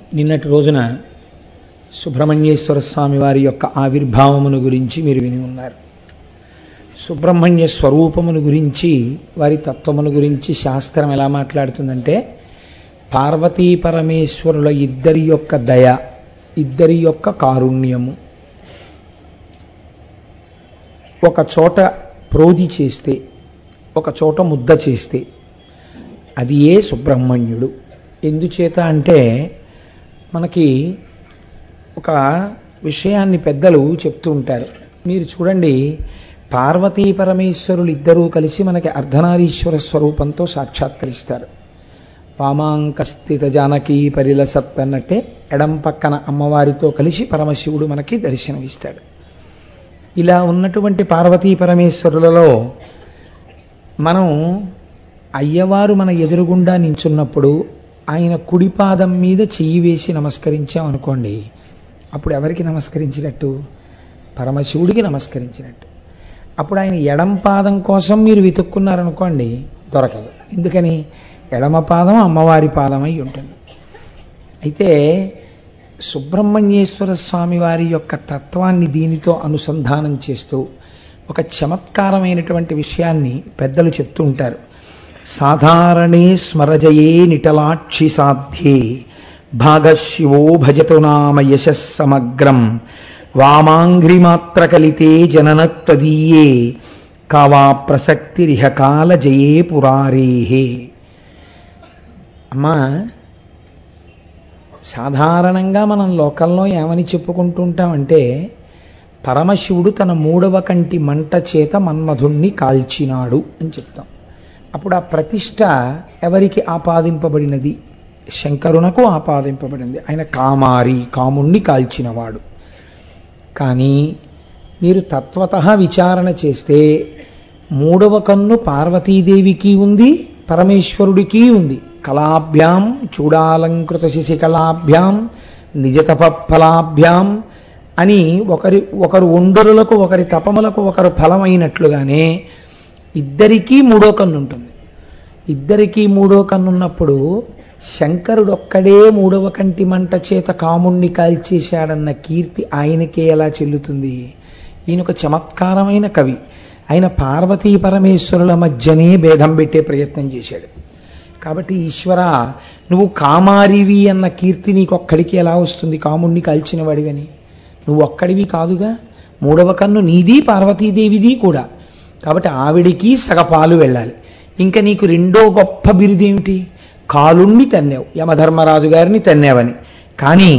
నిన్నటి రోజున సుబ్రహ్మణ్యేశ్వర స్వామి వారి యొక్క ఆవిర్భావమును గురించి మీరు విని ఉన్నారు. సుబ్రహ్మణ్య స్వరూపమును గురించి, వారి తత్వమును గురించి శాస్త్రం ఎలా మాట్లాడుతుందంటే, పార్వతీ పరమేశ్వరుల ఇద్దరి యొక్క దయ, ఇద్దరి యొక్క కారుణ్యము ఒక చోట ప్రోది చేస్తే, ఒక చోట ముద్ద చేస్తే అది ఏ సుబ్రహ్మణ్యుడు. ఎందుచేత అంటే మనకి ఒక విషయాన్ని పెద్దలు చెప్తూ ఉంటారు. మీరు చూడండి, పార్వతీ పరమేశ్వరులు ఇద్దరూ కలిసి మనకి అర్ధనారీశ్వర స్వరూపంతో సాక్షాత్కరిస్తారు. వామాంకస్థిత జానకీ పరిలసత్ అన్నట్టే ఎడం పక్కన అమ్మవారితో కలిసి పరమశివుడు మనకి దర్శనమిస్తాడు. ఇలా ఉన్నటువంటి పార్వతీ పరమేశ్వరులలో మనం అయ్యవారు మన ఎదురుగుండా నించున్నప్పుడు ఆయన కుడిపాదం మీద చెయ్యి వేసి నమస్కరించామనుకోండి, అప్పుడు ఎవరికి నమస్కరించినట్టు? పరమశివుడికి నమస్కరించినట్టు. అప్పుడు ఆయన ఎడం పాదం కోసం మీరు వెతుక్కున్నారనుకోండి, దొరకదు. ఎందుకని? ఎడమ పాదం అమ్మవారి పాదం అయి ఉంటుంది. అయితే సుబ్రహ్మణ్యేశ్వర స్వామి వారి యొక్క తత్వాన్ని దీనితో అనుసంధానం చేస్తూ ఒక చమత్కారమైనటువంటి విషయాన్ని పెద్దలు చెప్తూ ఉంటారు. సాధారణే స్మరజయే నిటలాక్షి సాధ్యే భాగశివో భజతు నామ యశస్సమగ్రం వామాంఘ్రిమాత్రకలితే జననత్తదీయే కావా ప్రసక్తిరిహ కాల జయే పురారేహే. అమ్మా, సాధారణంగా మనం లోకంలో ఏమని చెప్పుకుంటుంటామంటే, పరమశివుడు తన మూడవ కంటి మంట చేత మన్మధుణ్ణి కాల్చినాడు అని చెప్తాం. అప్పుడు ఆ ప్రతిష్ట ఎవరికి ఆపాదింపబడినది? శంకరునకు ఆపాదింపబడింది. ఆయన కామారి, కాముణ్ణి కాల్చినవాడు. కానీ మీరు తత్వతః విచారణ చేస్తే మూడవ కన్ను పార్వతీదేవికి ఉంది, పరమేశ్వరుడికి ఉంది. కళాభ్యాం చూడాలంకృత శశికళాభ్యాం నిజతపఫలాభ్యాం అని ఒకరు ఒండరులకు, ఒకరి తపములకు ఒకరు ఫలమైనట్లుగానే ఇద్దరికీ మూడో కన్ను ఉంటుంది. ఇద్దరికీ మూడో కన్నున్నప్పుడు శంకరుడొక్కడే మూడవ కంటి మంట చేత కాముణ్ణి కాల్చేశాడన్న కీర్తి ఆయనకే ఎలా చెల్లుతుంది? ఈయన ఒక చమత్కారమైన కవి. ఆయన పార్వతీ పరమేశ్వరుల మధ్యనే భేదం పెట్టే ప్రయత్నం చేశాడు. కాబట్టి ఈశ్వర, నువ్వు కామారివి అన్న కీర్తి నీకొక్కడికి ఎలా వస్తుంది? కాముణ్ణి కాల్చిన వాడివని. నువ్వు ఒక్కడివి కాదుగా, మూడవ కన్ను నీది, పార్వతీదేవిది కూడా. కాబట్టి ఆవిడికి సగపాలు వెళ్ళాలి. ఇంకా నీకు రెండో గొప్ప బిరుదేమిటి? కాలుణ్ణి తన్నావు, యమధర్మరాజు గారిని తన్నావని. కానీ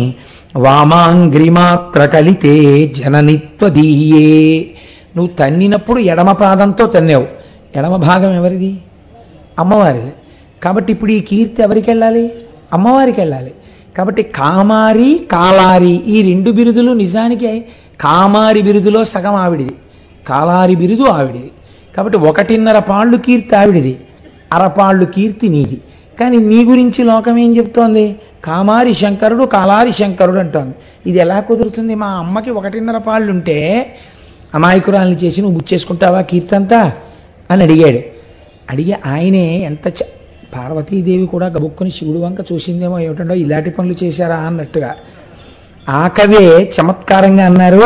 వామాంగ్రిమాత్ర కలితే జననిత్వదీయే, నువ్వు తన్నినప్పుడు ఎడమ పాదంతో తన్నావు. ఎడమ భాగం ఎవరిది? అమ్మవారిది. కాబట్టి ఇప్పుడు ఈ కీర్తి ఎవరికి వెళ్ళాలి? అమ్మవారికి వెళ్ళాలి. కాబట్టి కామారి, కాలారి ఈ రెండు బిరుదులు నిజానికి కామారి బిరుదులో సగం ఆవిడిది, కాలారి బిరుదు ఆవిడిది. కాబట్టి 1.5 పాళ్ళు కీర్తి ఆవిడిది, అరపాళ్ళు కీర్తి నీది. కానీ నీ గురించి లోకం ఏం చెప్తోంది? కామారి శంకరుడు, కాలారి శంకరుడు అంటోంది. ఇది ఎలా కుదురుతుంది? మా అమ్మకి 1.5 పాళ్ళు ఉంటే అమాయకురాల్ని చేసి నువ్వు బుచ్చేసుకుంటావా కీర్తి అంతా అని అడిగాడు. అడిగి ఆయనే ఎంత పార్వతీదేవి కూడా గబుక్కుని శివుడు వంక చూసిందేమో, ఏమిటండో ఇలాంటి పనులు చేశారా అన్నట్టుగా. ఆ కవే చమత్కారంగా అన్నారు,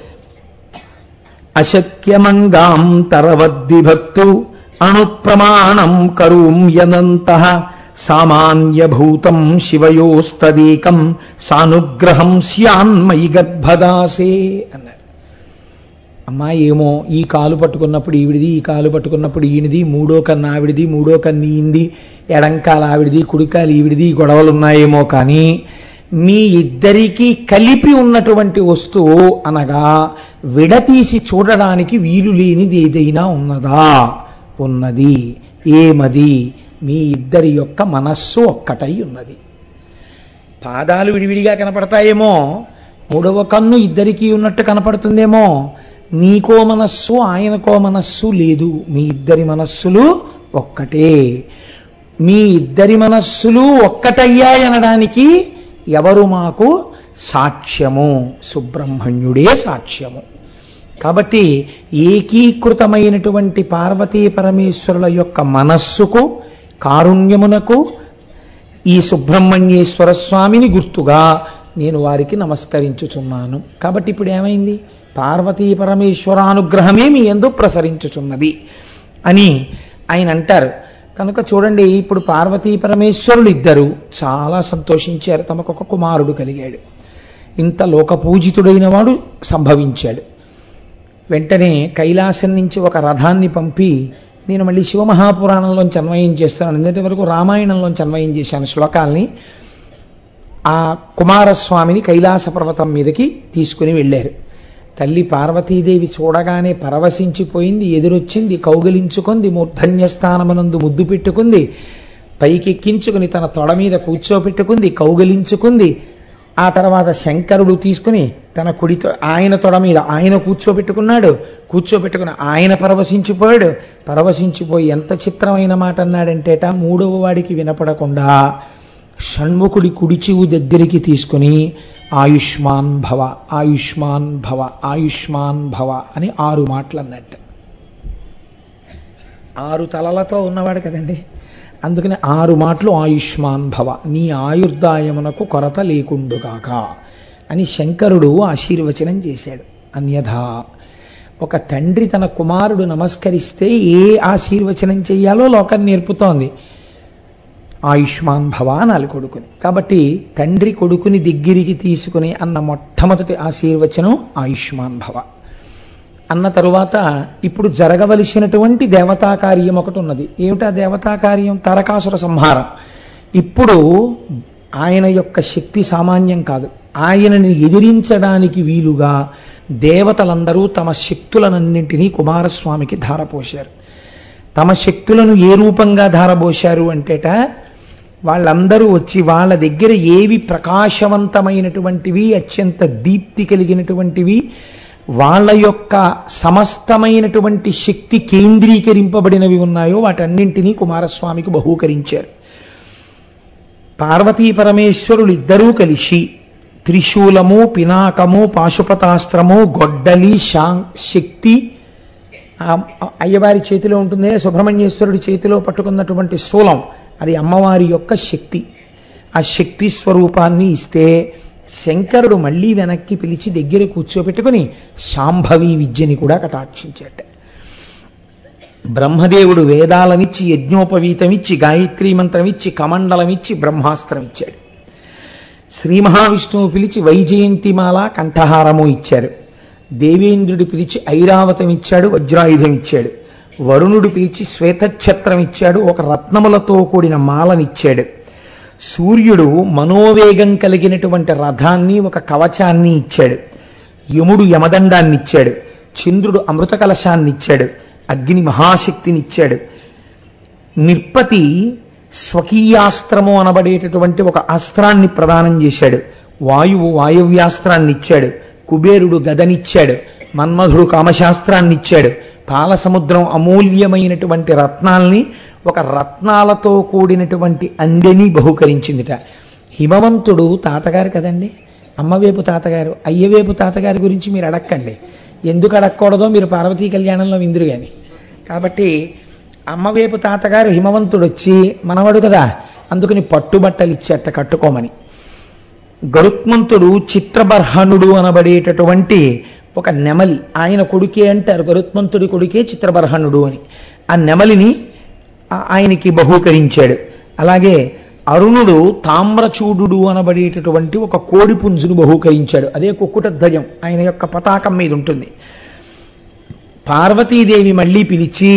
అశక్యమంగాం తరవద్విభక్తు అణుప్రమాణం కరూం యనంతః సామాన్యభూతం శివయోస్తదేకం సానుగ్రహం స్యాన్మయి గర్భదాసే అన్నారు. అమ్మా, ఏమో ఈ కాలు పట్టుకున్నప్పుడు ఈవిడిది, ఈ కాలు పట్టుకున్నప్పుడు ఈయనది, మూడో కన్ను ఆవిడిది, మూడో కన్ను ఈంది, ఎడంకాల ఆవిడిది, కుడికాలు ఈవిడిది, గొడవలు ఉన్నాయేమో. కానీ మీ ఇద్దరికీ కలిపి ఉన్నటువంటి వస్తువు అనగా విడతీసి చూడడానికి వీలు లేనిది ఏదైనా ఉన్నదా? ఉన్నది. ఏమది? మీ ఇద్దరి యొక్క మనస్సు ఒక్కటై ఉన్నది. పాదాలు విడివిడిగా కనపడతాయేమో, మూడవ కన్ను ఇద్దరికీ ఉన్నట్టు కనపడుతుందేమో. నీకో మనస్సు, ఆయనకో మనస్సు లేదు. మీ ఇద్దరి మనస్సులు ఒక్కటే. మీ ఇద్దరి మనస్సులు ఒక్కటయ్యాయనడానికి ఎవరు మాకు సాక్ష్యము? సుబ్రహ్మణ్యుడే సాక్ష్యము. కాబట్టి ఏకీకృతమైనటువంటి పార్వతీ పరమేశ్వరుల యొక్క మనస్సుకు, కారుణ్యమునకు ఈ సుబ్రహ్మణ్యేశ్వర స్వామిని గుర్తుగా నేను వారికి నమస్కరించుచున్నాను. కాబట్టి ఇప్పుడు ఏమైంది? పార్వతీ పరమేశ్వరానుగ్రహమే మీ యందు ప్రసరించుచున్నది అని ఆయన అంటారు. కనుక చూడండి, ఇప్పుడు పార్వతీ పరమేశ్వరులు ఇద్దరు చాలా సంతోషించారు. తమకు ఒక కుమారుడు కలిగాడు. ఇంత లోకపూజితుడైన వాడు సంభవించాడు. వెంటనే కైలాసం నుంచి ఒక రథాన్ని పంపి, నేను మళ్ళీ శివమహాపురాణంలోంచి అన్వయం చేస్తున్నాను, ఎందుకంటే వరకు రామాయణంలోంచి అన్వయం చేశాను శ్లోకాల్ని. ఆ కుమారస్వామిని కైలాస పర్వతం మీదకి తీసుకుని వెళ్ళారు. తల్లి పార్వతీదేవి చూడగానే పరవశించిపోయింది, ఎదురొచ్చింది, కౌగిలించుకుంది, మూర్ధన్యస్థానమునందు ముద్దు పెట్టుకుంది, పైకెక్కించుకుని తన తొడ మీద కూర్చోపెట్టుకుంది, కౌగిలించుకుంది. ఆ తర్వాత శంకరుడు తీసుకుని తన కుడితో ఆయన తొడ మీద ఆయన కూర్చోపెట్టుకుని ఆయన పరవశించిపోయాడు. పరవశించిపోయి ఎంత చిత్రమైన మాట అన్నాడంటేట, మూడవ వాడికి వినపడకుండా షణ్ముఖుడి కుడి చెవు దగ్గరికి తీసుకుని ఆయుష్మాన్ భవ, ఆయుష్మాన్ భవ, ఆయుష్మాన్ భవ అని 6 మాటలు అన్నట్టు. 6 తలలతో ఉన్నవాడు కదండి, అందుకని 6 మాటలు ఆయుష్మాన్ భవ, నీ ఆయుర్దాయమునకు కొరత లేకుండుగాక అని శంకరుడు ఆశీర్వచనం చేశాడు. అన్యథా ఒక తండ్రి తన కుమారుడు నమస్కరిస్తే ఏ ఆశీర్వచనం చెయ్యాలో లోకం నేర్పుతోంది. ఆయుష్మాన్ భవ అనాలి కొడుకుని. కాబట్టి తండ్రి కొడుకుని దగ్గరికి తీసుకుని అన్న మొట్టమొదటి ఆశీర్వచనం ఆయుష్మాన్ భవ. అన్న తరువాత ఇప్పుడు జరగవలసినటువంటి దేవతా కార్యం ఒకటి ఉన్నది. ఏమిటా దేవతా కార్యం? తారకాసుర సంహారం. ఇప్పుడు ఆయన యొక్క శక్తి సామాన్యం కాదు. ఆయనని ఎదిరించడానికి వీలుగా దేవతలందరూ తమ శక్తులనన్నింటినీ కుమారస్వామికి ధారపోశారు. తమ శక్తులను ఏ రూపంగా ధారపోశారు అంటేట, వాళ్ళందరూ వచ్చి వాళ్ళ దగ్గర ఏవి ప్రకాశవంతమైనటువంటివి, అత్యంత దీప్తి కలిగినటువంటివి, వాళ్ళ యొక్క సమస్తమైనటువంటి శక్తి కేంద్రీకరింపబడినవి ఉన్నాయో వాటన్నింటినీ కుమారస్వామికి బహూకరించారు. పార్వతీ పరమేశ్వరులు ఇద్దరూ కలిసి త్రిశూలము, పినాకము, పాశుపతాస్త్రము, గొడ్డలి, శక్తి అయ్యవారి చేతిలో ఉంటుంది, సుబ్రహ్మణ్యేశ్వరుడి చేతిలో పట్టుకున్నటువంటి శూలం అది అమ్మవారి యొక్క శక్తి. ఆ శక్తి స్వరూపాన్ని ఇస్తే శంకరుడు మళ్ళీ వెనక్కి పిలిచి దగ్గర కూర్చోబెట్టుకుని శాంభవి విద్యని కూడా కటాక్షించాడు. బ్రహ్మదేవుడు వేదాలనిచ్చి, యజ్ఞోపవీతమిచ్చి, గాయత్రీ మంత్రమిచ్చి, కమండలమిచ్చి, బ్రహ్మాస్త్రం ఇచ్చాడు. శ్రీ మహావిష్ణువు పిలిచి వైజయంతిమాల కంఠహారము ఇచ్చారు. దేవేంద్రుడు పిలిచి ఐరావతం ఇచ్చాడు, వజ్రాయుధం ఇచ్చాడు. వరుణుడు పిలిచి శ్వేతఛత్రం ఇచ్చాడు, ఒక రత్నములతో కూడిన మాలనిచ్చాడు. సూర్యుడు మనోవేగం కలిగినటువంటి రథాన్ని, ఒక కవచాన్ని ఇచ్చాడు. యముడు యమదండాన్ని ఇచ్చాడు. చంద్రుడు అమృత కలశాన్ని ఇచ్చాడు. అగ్ని మహాశక్తిని ఇచ్చాడు. నిర్పతి స్వకీయాస్త్రము అనబడేటటువంటి ఒక అస్త్రాన్ని ప్రదానం చేశాడు. వాయువు వాయవ్యాస్త్రాన్ని ఇచ్చాడు. కుబేరుడు గదనిచ్చాడు. మన్మధుడు కామశాస్త్రాన్ని ఇచ్చాడు. పాలసముద్రం అమూల్యమైనటువంటి రత్నాల్ని, ఒక రత్నాలతో కూడినటువంటి అందెని బహుకరించిందిట. హిమవంతుడు తాతగారు కదండి, అమ్మవేపు తాతగారు. అయ్యవేపు తాతగారి గురించి మీరు అడక్కండి, ఎందుకు అడగకూడదో మీరు పార్వతీ కళ్యాణంలో విందురు గాని. కాబట్టి అమ్మవేపు తాతగారు హిమవంతుడు వచ్చి మనవడు కదా, అందుకని పట్టుబట్టలు ఇచ్చేట కట్టుకోమని. గరుత్మంతుడు చిత్రబర్హణుడు అనబడేటటువంటి ఒక నెమలి, ఆయన కొడుకే అంటారు, గరుత్మంతుడి కొడుకే చిత్రబర్హణుడు అని. ఆ నెమలిని ఆయనకి బహూకరించాడు. అలాగే అరుణుడు తామ్రచూడు అనబడేటటువంటి ఒక కోడి పుంజును బహూకరించాడు. అదే కుక్కుట ధ్వజం ఆయన యొక్క పతాకం మీద ఉంటుంది. పార్వతీదేవి మళ్ళీ పిలిచి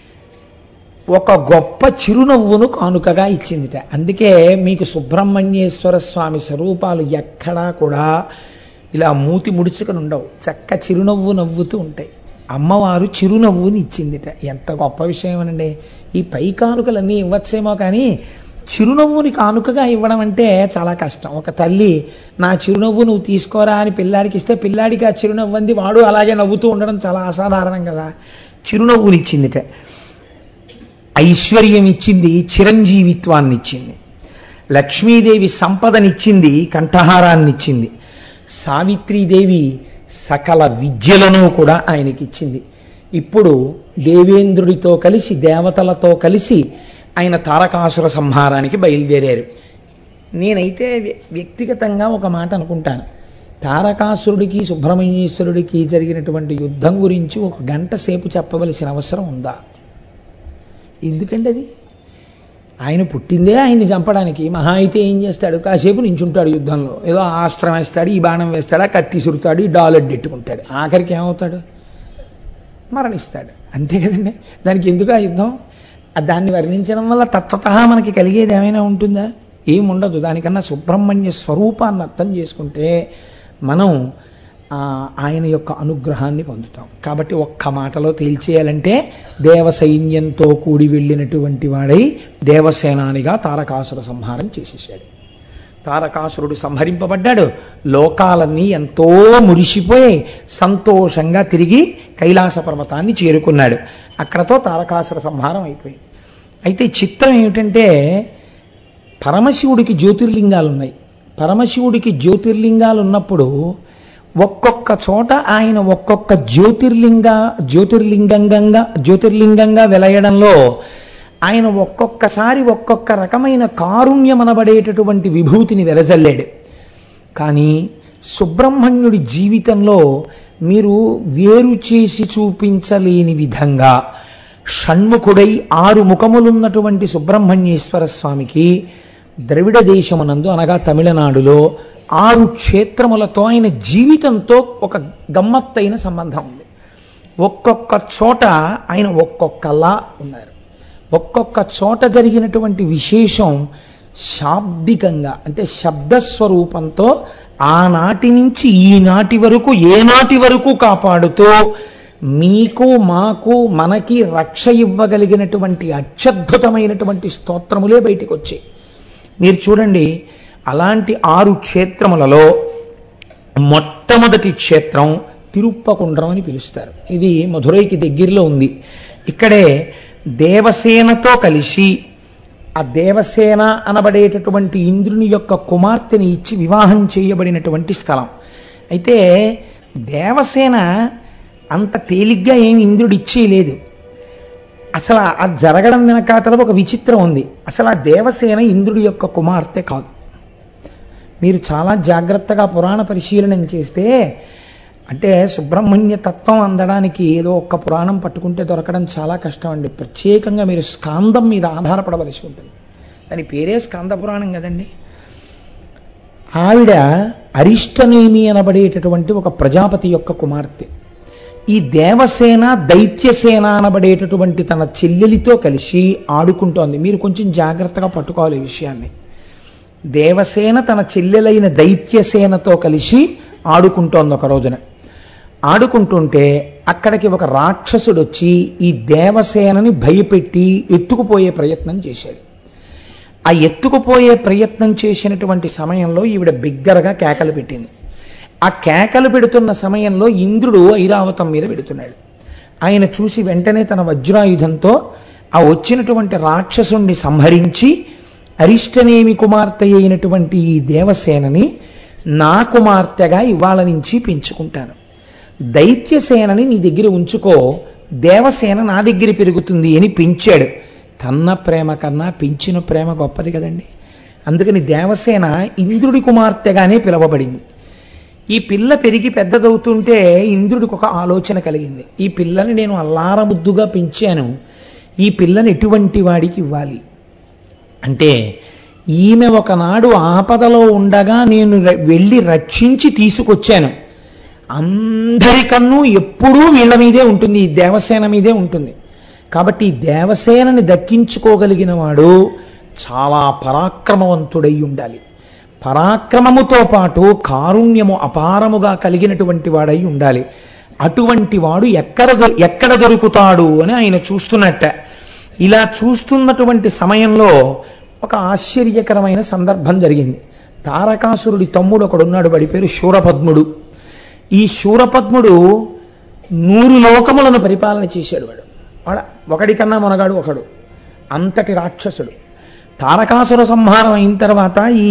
ఒక గొప్ప చిరునవ్వును కానుకగా ఇచ్చిందిట. అందుకే మీకు సుబ్రహ్మణ్యేశ్వర స్వామి స్వరూపాలు ఎక్కడా కూడా ఇలా మూతి ముడుచుకొని ఉండవు, చక్క చిరునవ్వు నవ్వుతూ ఉంటాయి. అమ్మవారు చిరునవ్వుని ఇచ్చిందిట. ఎంత గొప్ప విషయం అనండి. ఈ పై కానుకలన్నీ ఇవ్వచ్చేమో కానీ చిరునవ్వుని కానుకగా ఇవ్వడం అంటే చాలా కష్టం. ఒక తల్లి నా చిరునవ్వు నువ్వు తీసుకోరా అని పిల్లాడికి ఇస్తే పిల్లాడికి ఆ చిరునవ్వు అంది వాడు అలాగే నవ్వుతూ ఉండడం చాలా అసాధారణం కదా. చిరునవ్వుని ఇచ్చిందిట. ఐశ్వర్యం ఇచ్చింది, చిరంజీవిత్వాన్ని ఇచ్చింది. లక్ష్మీదేవి సంపదనిచ్చింది, కంఠహారాన్నిచ్చింది. సావిత్రీదేవి సకల విద్యలను కూడా ఆయనకిచ్చింది. ఇప్పుడు దేవేంద్రుడితో కలిసి, దేవతలతో కలిసి ఆయన తారకాసుర సంహారానికి బయలుదేరారు. నేనైతే వ్యక్తిగతంగా ఒక మాట అనుకుంటాను. తారకాసురుడికి సుబ్రహ్మణ్యేశ్వరుడికి జరిగినటువంటి యుద్ధం గురించి 1 గంట సేపు చెప్పవలసిన అవసరం ఉందా? ఎందుకండి అది? ఆయన పుట్టిందే ఆయన్ని చంపడానికి. మహా అయితే ఏం చేస్తాడు? కాసేపు నించుంటాడు యుద్ధంలో, ఏదో ఆస్త్రం వేస్తాడు, ఈ బాణం వేస్తాడు, కత్తి సురుతాడు, ఈ డాలెడ్డెట్టుకుంటాడు, ఆఖరికి ఏమవుతాడు? మరణిస్తాడు. అంతే కదండి. దానికి ఎందుకు ఆ యుద్ధం? దాన్ని వర్ణించడం వల్ల తత్వతః మనకి కలిగేది ఏమైనా ఉంటుందా? ఏముండదు. దానికన్నా సుబ్రహ్మణ్య స్వరూపాన్ని అర్థం చేసుకుంటే మనం ఆయన యొక్క అనుగ్రహాన్ని పొందుతాం. కాబట్టి ఒక్క మాటలో తేల్చేయాలంటే దేవసైన్యంతో కూడి వెళ్ళినటువంటి వాడై దేవసేనానిగా తారకాసుర సంహారం చేసేసాడు. తారకాసురుడు సంహరింపబడ్డాడు. లోకాలన్నీ ఎంతో మురిసిపోయి సంతోషంగా తిరిగి కైలాస పర్వతాన్ని చేరుకున్నాడు. అక్కడతో తారకాసుర సంహారం అయిపోయింది. అయితే చిత్రం ఏమిటంటే పరమశివుడికి జ్యోతిర్లింగాలు ఉన్నాయి. పరమశివుడికి జ్యోతిర్లింగాలు ఉన్నప్పుడు ఒక్కొక్క చోట ఆయన ఒక్కొక్క జ్యోతిర్లింగంగా వెలయడంలో ఆయన ఒక్కొక్కసారి ఒక్కొక్క రకమైన కారుణ్యమనబడేటటువంటి విభూతిని వెలజల్లాడు. కానీ సుబ్రహ్మణ్యుడి జీవితంలో మీరు వేరు చేసి చూపించలేని విధంగా షణ్ముఖుడై 6 ముఖములున్నటువంటి సుబ్రహ్మణ్యేశ్వర స్వామికి ద్రవిడ దేశమునందు అనగా తమిళనాడులో 6 క్షేత్రములతో ఆయన జీవితంతో ఒక గమ్మత్తైన సంబంధం ఉంది. ఒక్కొక్క చోట ఆయన ఒక్కొక్కలా ఉన్నారు. ఒక్కొక్క చోట జరిగినటువంటి విశేషం శాబ్దికంగా అంటే శబ్దస్వరూపంతో ఆనాటి నుంచి ఈనాటి వరకు ఏనాటి వరకు కాపాడుతూ మీకు మాకు మనకి రక్ష ఇవ్వగలిగినటువంటి అత్యద్భుతమైనటువంటి స్తోత్రములే బయటికి వచ్చాయి. మీరు చూడండి, అలాంటి 6 క్షేత్రములలో మొట్టమొదటి క్షేత్రం తిరుప్పకుండ్రం అని పిలుస్తారు. ఇది మధురైకి దగ్గరలో ఉంది. ఇక్కడే దేవసేనతో కలిసి ఆ దేవసేన అనబడేటటువంటి ఇంద్రుని యొక్క కుమార్తెని ఇచ్చి వివాహం చేయబడినటువంటి స్థలం. అయితే దేవసేన అంత తేలిగ్గా ఏమి ఇంద్రుడు ఇచ్చేయలేదు. అసలు అది జరగడం వెనకాతల ఒక విచిత్రం ఉంది. అసలు ఆ దేవసేన ఇంద్రుడి యొక్క కుమార్తె కాదు. మీరు చాలా జాగ్రత్తగా పురాణ పరిశీలన చేస్తే అంటే సుబ్రహ్మణ్య తత్వం అందడానికి ఏదో ఒక్క పురాణం పట్టుకుంటే దొరకడం చాలా కష్టం అండి. ప్రత్యేకంగా మీరు స్కాందం మీద ఆధారపడవలసి ఉంటుంది. దాని పేరే స్కాంద పురాణం కదండి. ఆవిడ అరిష్టనేమి అనబడేటటువంటి ఒక ప్రజాపతి యొక్క కుమార్తె. ఈ దేవసేన దైత్యసేన అనబడేటటువంటి తన చెల్లెలితో కలిసి ఆడుకుంటోంది. మీరు కొంచెం జాగ్రత్తగా పట్టుకోవాలి ఈ విషయాన్ని. దేవసేన తన చెల్లెలైన దైత్యసేనతో కలిసి ఆడుకుంటోంది. ఒక రోజున ఆడుకుంటుంటే అక్కడికి ఒక రాక్షసుడు వచ్చి ఈ దేవసేనని భయపెట్టి ఎత్తుకుపోయే ప్రయత్నం చేశాడు. ఆ ఎత్తుకుపోయే ప్రయత్నం చేసినటువంటి సమయంలో ఈవిడ బిగ్గరగా కేకలు పెట్టింది. ఆ కేకలు పెడుతున్న సమయంలో ఇంద్రుడు ఐరావతం మీద పెడుతున్నాడు. ఆయన చూసి వెంటనే తన వజ్రాయుధంతో ఆ వచ్చినటువంటి రాక్షసుణ్ణి సంహరించి అరిష్టనేమి కుమార్తె అయినటువంటి ఈ దేవసేనని నా కుమార్తెగా ఇవాళ నుంచి పెంచుకుంటాను. దైత్యసేనని నీ దగ్గర ఉంచుకో, దేవసేన నా దగ్గర పెరుగుతుంది అని పెంచాడు. కన్న ప్రేమ కన్నా పెంచిన ప్రేమ గొప్పది కదండి. అందుకని దేవసేన ఇంద్రుడి కుమార్తెగానే పిలువబడింది. ఈ పిల్ల పెరిగి పెద్దదవుతుంటే ఇంద్రుడికి ఒక ఆలోచన కలిగింది. ఈ పిల్లని నేను అల్లారముద్దుగా పెంచాను, ఈ పిల్లని ఎటువంటి వాడికి ఇవ్వాలి అంటే, ఈమె ఒకనాడు ఆపదలో ఉండగా నేను వెళ్ళి రక్షించి తీసుకొచ్చాను. అందరికన్నా ఎప్పుడూ వీళ్ళ మీదే ఉంటుంది, ఈ దేవసేన మీదే ఉంటుంది. కాబట్టి ఈ దేవసేనని దక్కించుకోగలిగిన వాడు చాలా పరాక్రమవంతుడై ఉండాలి. పరాక్రమముతో పాటు కారుణ్యము అపారముగా కలిగినటువంటి వాడై ఉండాలి. అటువంటి వాడు ఎక్కడ దొరుకుతాడు అని ఆయన చూస్తున్నట్ట. ఇలా చూస్తున్నటువంటి సమయంలో ఒక ఆశ్చర్యకరమైన సందర్భం జరిగింది. తారకాసురుడి తమ్ముడు ఒకడున్నాడు, వాడి పేరు శూరపద్ముడు. ఈ శూరపద్ముడు 100 లోకములను పరిపాలన చేశాడు. వాడు ఒకడికన్నా మొనగాడు ఒకడు, అంతటి రాక్షసుడు. తారకాసుర సంహారం అయిన తర్వాత ఈ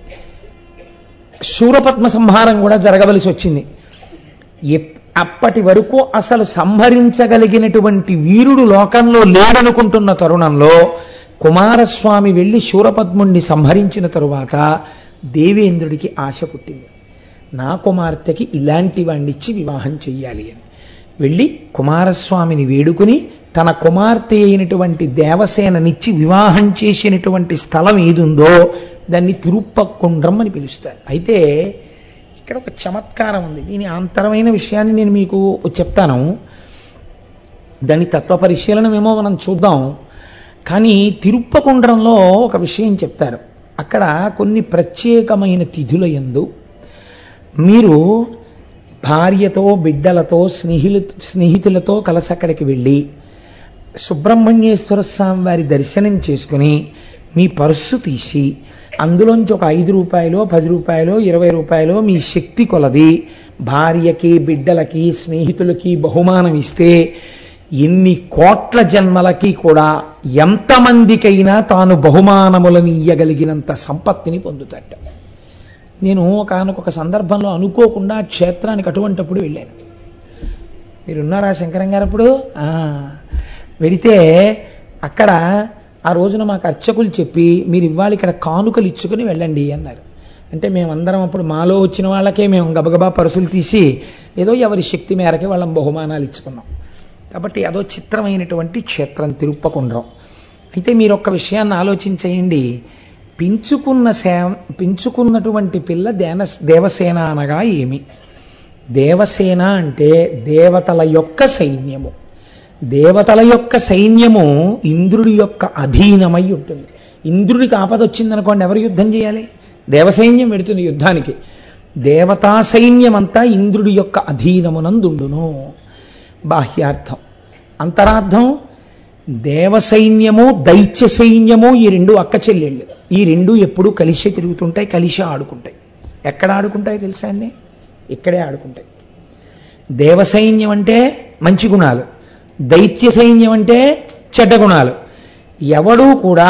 శూరపద్మ సంహారం కూడా జరగవలసి వచ్చింది. అప్పటి వరకు అసలు సంహరించగలిగినటువంటి వీరుడు లోకంలో లేడనుకుంటున్న తరుణంలో కుమారస్వామి వెళ్ళి శూరపద్ముణ్ణి సంహరించిన తరువాత దేవేంద్రుడికి ఆశ పుట్టింది. నా కుమార్తెకి ఇలాంటి వాణ్ణిచ్చి వివాహం చెయ్యాలి అని వెళ్ళి కుమారస్వామిని వేడుకుని తన కుమార్తె అయినటువంటి దేవసేననిచ్చి వివాహం చేసినటువంటి స్థలం ఏదుందో దాన్ని తిరుప్పకుండ్రం అని పిలుస్తారు. అయితే ఇక్కడ ఒక చమత్కారం ఉంది. దీని ఆంతరమైన విషయాన్ని నేను మీకు చెప్తాను. దాని తత్వ పరిశీలనమేమో మనం చూద్దాం. కానీ తిరుప్పకుండ్రంలో ఒక విషయం చెప్తారు. అక్కడ కొన్ని ప్రత్యేకమైన తిథుల యందు మీరు భార్యతో బిడ్డలతో స్నేహితులతో కలిసి అక్కడికి వెళ్ళి సుబ్రహ్మణ్యేశ్వర స్వామి వారి దర్శనం చేసుకుని మీ పర్సు తీసి అందులోంచి ఒక 5 రూపాయలు 10 రూపాయలు 20 రూపాయలు మీ శక్తి కొలది భార్యకి బిడ్డలకి స్నేహితులకి బహుమానం ఇస్తే ఎన్ని కోట్ల జన్మలకి కూడా ఎంతమందికైనా తాను బహుమానములను ఇయ్యగలిగినంత సంపత్తిని పొందుతాట. నేను ఒకానొక సందర్భంలో అనుకోకుండా క్షేత్రానికి అటువంటిప్పుడు వెళ్ళాను. మీరున్నారా శంకరం గారు? అప్పుడు వెడితే అక్కడ ఆ రోజున మాకు అర్చకులు చెప్పి మీరు ఇవాళ ఇక్కడ కానుకలు ఇచ్చుకుని వెళ్ళండి అన్నారు. అంటే మేమందరం అప్పుడు మాలో వచ్చిన వాళ్ళకే మేము గబగబా పరుసులు తీసి ఏదో ఎవరి శక్తి మేరకే వాళ్ళం బహుమానాలు ఇచ్చుకున్నాం. కాబట్టి అదో చిత్రమైనటువంటి క్షేత్రం తిరుప్పకుండ్రం. అయితే మీరు ఒక్క విషయాన్ని ఆలోచించేయండి. పెంచుకున్నటువంటి పిల్ల దేవసేన అనగా ఏమి? దేవసేన అంటే దేవతల యొక్క సైన్యము. దేవతల యొక్క సైన్యము ఇంద్రుడి యొక్క అధీనమై ఉంటుంది. ఇంద్రుడికి ఆపద వచ్చిందనుకోండి, ఎవరు యుద్ధం చేయాలి? దేవసైన్యం పెడుతుంది యుద్ధానికి. దేవతా సైన్యమంతా ఇంద్రుడి యొక్క అధీనమునందుండును. బాహ్యార్థం. అంతరార్థం, దేవసైన్యము దైత్య సైన్యము ఈ 2 అక్క చెల్లెళ్ళు. ఈ 2 ఎప్పుడూ కలిసే తిరుగుతుంటాయి, కలిసే ఆడుకుంటాయి. ఎక్కడ ఆడుకుంటాయి తెలుసా అండి? ఇక్కడే ఆడుకుంటాయి. దేవసైన్యం అంటే మంచి గుణాలు, దైత్య సైన్యం అంటే చెడ్డ గుణాలు. ఎవడూ కూడా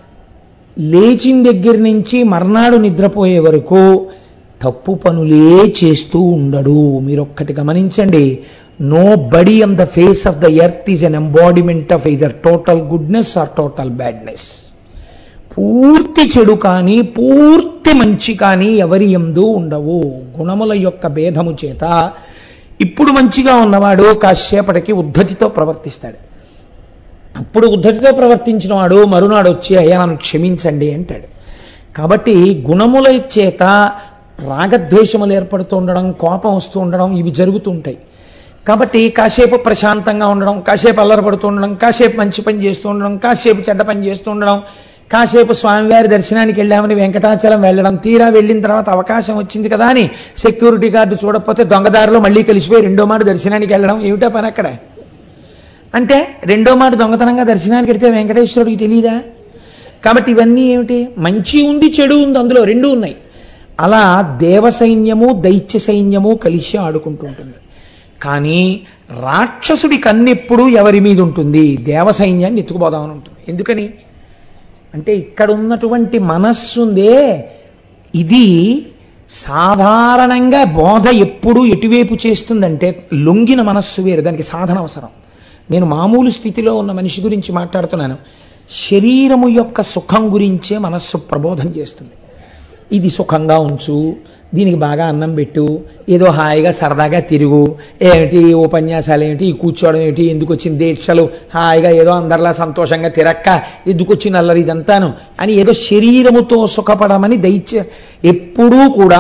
లేచిన దగ్గర నుంచి మర్నాడు నిద్రపోయే వరకు తప్పు పనులే చేస్తూ ఉండడు. మీరొక్కటి గమనించండి. Nobody on the face of the earth is an embodiment of either total goodness or total badness. పూర్తి చెడు కానీ పూర్తి మంచి కానీ ఎవరి యందు ఉండవు. గుణముల యొక్క భేదము చేత ఇప్పుడు మంచిగా ఉన్నవాడు కాసేపటికి ఉద్ధతితో ప్రవర్తిస్తాడు. అప్పుడు ఉద్ధతితో ప్రవర్తించిన వాడు మరునాడు వచ్చి అయ్యా నన్ను క్షమించండి అంటాడు. కాబట్టి గుణముల చేత రాగద్వేషములు ఏర్పడుతూ ఉండడం, కోపం వస్తూ ఉండడం ఇవి జరుగుతూ ఉంటాయి. కాబట్టి కాసేపు ప్రశాంతంగా ఉండడం, కాసేపు అల్లరపడుతూ ఉండడం, కాసేపు మంచి పని చేస్తూ ఉండడం, కాసేపు చెడ్డ పని చేస్తూ ఉండడం, కాసేపు స్వామివారి దర్శనానికి వెళ్ళామని వెంకటాచలం వెళ్ళడం, తీరా వెళ్ళిన తర్వాత అవకాశం వచ్చింది కదా అని సెక్యూరిటీ గార్డు చూడకపోతే దొంగదారిలో మళ్ళీ కలిసిపోయి 2వ మాట దర్శనానికి వెళ్ళడం. ఏమిటో పని అక్కడ? అంటే 2వ మాట దొంగతనంగా దర్శనానికి వెళ్తే వెంకటేశ్వరుడికి తెలియదా? కాబట్టి ఇవన్నీ ఏమిటి? మంచి ఉంది, చెడు ఉంది, అందులో 2 ఉన్నాయి. అలా దేవసైన్యము దైత్య సైన్యము కలిసి ఆడుకుంటుంటుంది. కానీ రాక్షసుడి కన్నెప్పుడు ఎవరి మీద ఉంటుంది? దేవసైన్యాన్ని ఎత్తుకుపోదామని ఉంటుంది. ఎందుకని అంటే ఇక్కడ ఉన్నటువంటి మనస్సుందే, ఇది సాధారణంగా బోధ ఎప్పుడు ఎటువైపు చేస్తుందంటే లొంగిన మనస్సు వేరు, దానికి సాధన అవసరం. నేను మామూలు స్థితిలో ఉన్న మనిషి గురించి మాట్లాడుతున్నాను. శరీరము యొక్క సుఖం గురించే మనస్సు ప్రబోధం చేస్తుంది. ఇది సుఖంగా ఉంచు, దీనికి బాగా అన్నం పెట్టు, ఏదో హాయిగా సరదాగా తిరుగు, ఏమిటి ఉపన్యాసాలు ఏమిటి, ఈ కూర్చోవడం ఏమిటి, ఎందుకు వచ్చిన దీక్షలు, హాయిగా ఏదో అందరిలా సంతోషంగా తిరక్క, ఎందుకు వచ్చిన అల్లరి ఇదంతాను అని ఏదో శరీరముతో సుఖపడమని ఎప్పుడూ కూడా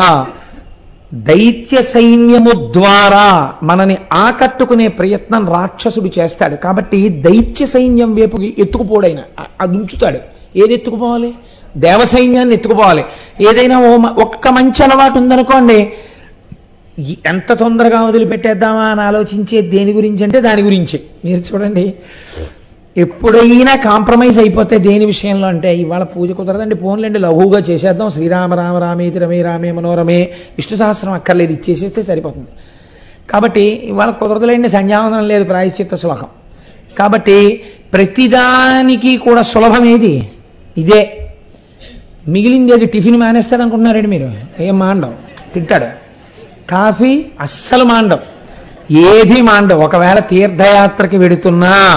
దైత్య సైన్యము ద్వారా మనని ఆకట్టుకునే ప్రయత్నం రాక్షసుడు చేస్తాడు. కాబట్టి దైత్య సైన్యం వైపు ఎత్తుకుపోడైనా అది ఉంచుతాడు. ఏది ఎత్తుకుపోవాలి? దేవసైన్యాన్ని ఎత్తుకుపోవాలి. ఏదైనా ఒక్క మంచి అలవాటు ఉందనుకోండి, ఎంత తొందరగా వదిలిపెట్టేద్దామా అని ఆలోచించే దేని గురించి అంటే దాని గురించి. మీరు చూడండి, ఎప్పుడైనా కాంప్రమైజ్ అయిపోతే దేని విషయంలో అంటే ఇవాళ పూజ కుదరదండి, ఫోన్లండి లఘువుగా చేసేద్దాం, శ్రీరామ రామ రామేతి రమే రామే మనోరమే, విష్ణు సహస్రం అక్కర్లేదు, ఇచ్చేసేస్తే సరిపోతుంది. కాబట్టి ఇవాళ కుదరదులేండి, సంధ్యావందనం లేదు, ప్రాయశ్చిత్త శ్లోకం. కాబట్టి ప్రతిదానికి కూడా సులభమేది ఇదే. మిగిలింది అది టిఫిన్ మానేస్తాడు అనుకుంటున్నారండి మీరు? ఏం మాండం, తింటాడు. కాఫీ అస్సలు మాండం, ఏది మాండం. ఒకవేళ తీర్థయాత్రకి వెడుతున్నా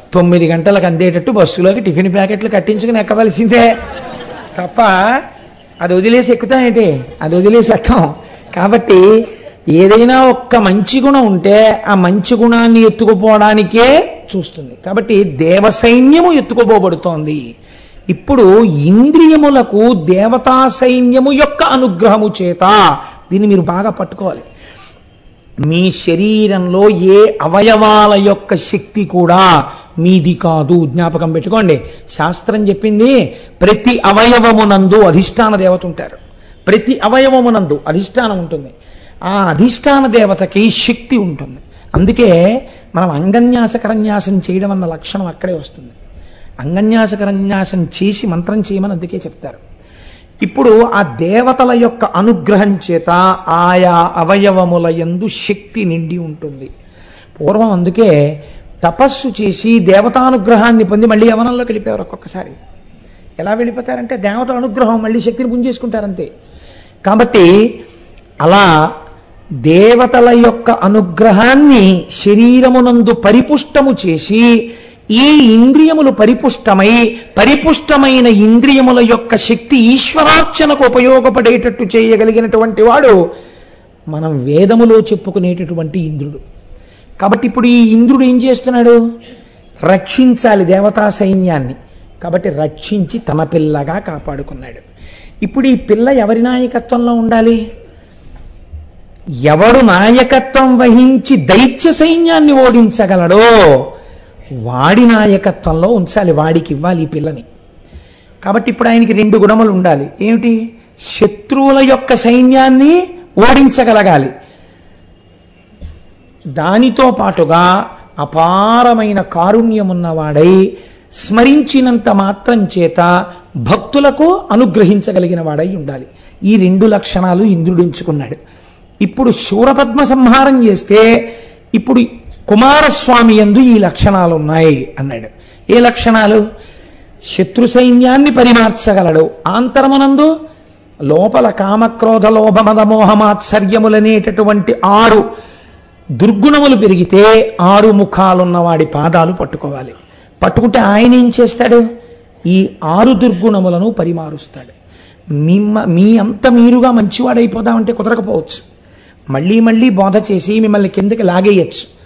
9 గంటలకు అందేటట్టు బస్సులోకి టిఫిన్ ప్యాకెట్లు కట్టించుకుని ఎక్కవలసిందే తప్ప అది వదిలేసి ఎక్కుతాయంటే అది వదిలేసి ఎక్కం. కాబట్టి ఏదైనా ఒక్క మంచి గుణం ఉంటే ఆ మంచి గుణాన్ని ఎత్తుకుపోవడానికే చూస్తుంది. కాబట్టి దేవసైన్యము ఎత్తుకుపోబడుతోంది. ఇప్పుడు ఇంద్రియములకు దేవతా సైన్యము యొక్క అనుగ్రహము చేత, దీన్ని మీరు బాగా పట్టుకోవాలి, మీ శరీరంలో ఏ అవయవాల యొక్క శక్తి కూడా మీది కాదు. జ్ఞాపకం పెట్టుకోండి. శాస్త్రం చెప్పింది ప్రతి అవయవమునందు అధిష్టాన దేవత ఉంటారు. ప్రతి అవయవమునందు అధిష్టానం ఉంటుంది. ఆ అధిష్టాన దేవతకి శక్తి ఉంటుంది. అందుకే మనం అంగన్యాసకరన్యాసం చేయడం అన్న లక్షణం అక్కడే వస్తుంది. అంగన్యాసకరన్యాసం చేసి మంత్రం చేయమని అందుకే చెప్తారు. ఇప్పుడు ఆ దేవతల యొక్క అనుగ్రహం చేత ఆయా అవయవముల యందు శక్తి నిండి ఉంటుంది. పూర్వం అందుకే తపస్సు చేసి దేవతానుగ్రహాన్ని పొంది మళ్ళీ యవనంలోకి వెళ్ళిపోయారు. ఒక్కొక్కసారి ఎలా వెళ్ళిపోతారంటే దేవత అనుగ్రహం మళ్ళీ శక్తిని పుంజేసుకుంటారంతే. కాబట్టి అలా దేవతల యొక్క అనుగ్రహాన్ని శరీరమునందు పరిపుష్టము చేసి ఈ ఇంద్రియములు పరిపుష్టమైన ఇంద్రియముల యొక్క శక్తి ఈశ్వరార్చనకు ఉపయోగపడేటట్టు చేయగలిగినటువంటి వాడు మనం వేదములో చెప్పుకునేటటువంటి ఇంద్రుడు. కాబట్టి ఇప్పుడు ఈ ఇంద్రుడు ఏం చేస్తున్నాడు? రక్షించాలి దేవతా సైన్యాన్ని. కాబట్టి రక్షించి తన పిల్లగా కాపాడుకున్నాడు. ఇప్పుడు ఈ పిల్ల ఎవరి నాయకత్వంలో ఉండాలి? ఎవడు నాయకత్వం వహించి దైత్య సైన్యాన్ని ఓడించగలడో వాడి నాయకత్వంలో ఉంచాలి, వాడికి ఇవ్వాలి ఈ పిల్లని. కాబట్టి ఇప్పుడు ఆయనకి 2 గుణములు ఉండాలి. ఏమిటి? శత్రువుల యొక్క సైన్యాన్ని ఓడించగలగాలి, దానితో పాటుగా అపారమైన కారుణ్యమున్నవాడై స్మరించినంత మాత్రం చేత భక్తులకు అనుగ్రహించగలిగిన వాడై ఉండాలి. ఈ 2 లక్షణాలు ఇంద్రుడు ఎంచుకున్నాడు. ఇప్పుడు శూరపద్మ సంహారం చేస్తే ఇప్పుడు కుమారస్వామి యందు ఈ లక్షణాలు ఉన్నాయి అన్నాడు. ఏ లక్షణాలు? శత్రు సైన్యాన్ని పరిమార్చగలడు. ఆంతరమునందు లోపల కామక్రోధ లోభ మద మోహమాత్సర్యములనేటటువంటి 6 దుర్గుణములు పెరిగితే 6 ముఖాలున్నవాడి పాదాలు పట్టుకోవాలి. పట్టుకుంటే ఆయన ఏం చేస్తాడు? ఈ 6 దుర్గుణములను పరిమారుస్తాడు. మీ అంత మీరుగా మంచివాడైపోదామంటే కుదరకపోవచ్చు. మళ్ళీ మళ్ళీ బోధ చేసి మిమ్మల్ని కిందకి లాగేయచ్చు.